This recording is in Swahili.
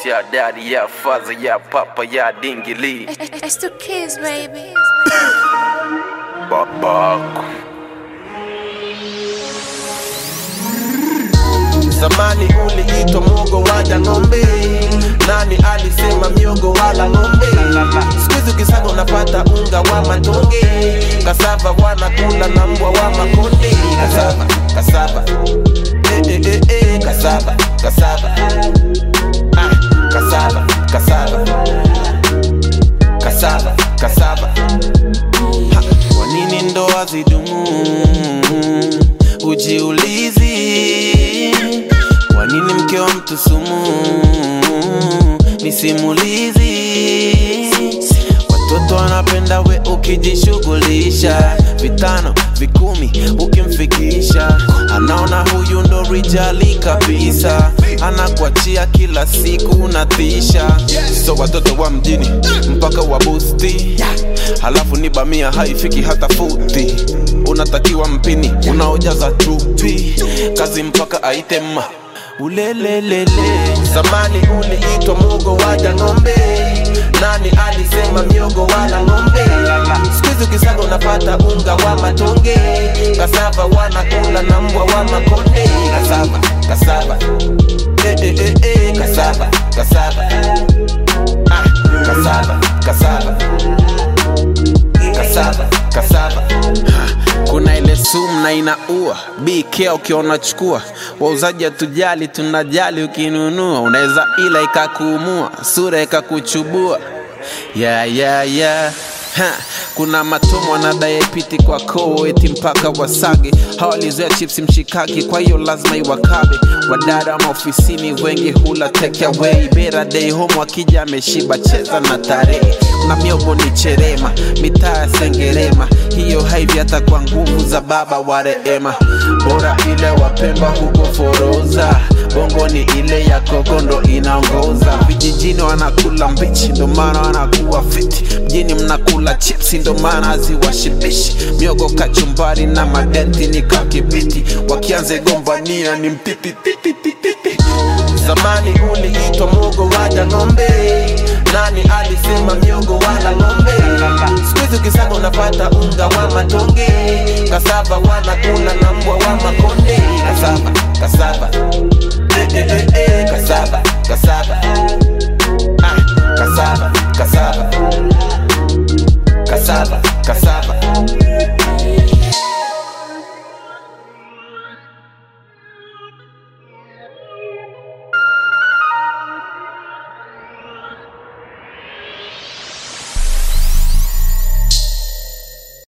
ya daddy, ya father, ya papa, ya dingili. It's the kids, baby. Babako. Zamani uliitwa mwogo waja ng'ombe. Nani alisema miogo wala ng'ombe? Sikuizi ukisaga unapata unga wa matonge. Kasava wanakula na mbwa wa makonde. Kasava, kasava, kasava, kasava, kasava, kasava, kasava, kasava. Kwa nini ndoa zidumu? Ujiulizi. Kwa nini mke wa mtu sumu? Ni simulizi. Watoto wanapenda we ukijishughulisha. Vitano, vikumi, ukimfikisha. Anaona huyu ndo rijali kabisa. Anakuachia kila siku unatisha. So watoto wa mjini, mpaka wa boosti. Halafu ni bamia haifiki hata futi. Unatakiwa mpini, unaojaza trupi. Kazi mpaka aitema ulelelele. Zamani uliitwa mwogo waja ng'ombe. Nani alisema miogo wala ng'ombe? Sikuizi ukisaga unapata unga wa matonge. Kasava wanakula na mbwa wa makonde. Kasava, kasava, kasava, kasava, kasava, kasava, kasava, kasava. Kuna ile sumu na inaua. BK ukiona chukua. Wauzaji hatujali, tunajali ukinunua. Unaweza ila ikakuumua, sura ikakuchubua. Kuna matomo wanadai piti kwa koo eti mpaka wasage. Hawalizoea chips mshikaki, kwa hiyo lazima iwakabe. Wadada ama ofisini wengi hula take away. Better day home wakija ameshiba, cheza na tarehe. Kuna miogo ni cherema, mitaa sengerema. Hiyo haivi hata kwa nguvu za baba wa rehema. Bora ile wapemba huko foroza. Bongo ni ile ya kokondo inaongoza. Vijijini wanakula mbichi, ndo maana wanakuwa fiti. Mjini mnakula chips, ndo maana haziwashibishi. Miogo kachumbari na madenti ni kakibiti. Wakianze gombania ni mtitititititi. Zamani uliitwa mwogo waja ng'ombe. Nani alisema miogo wala ng'ombe? Sikuizi ukisaga unapata unga wa matonge. Kasava wanakula na mbwa wa makonde. Kasava, kasava, kasava,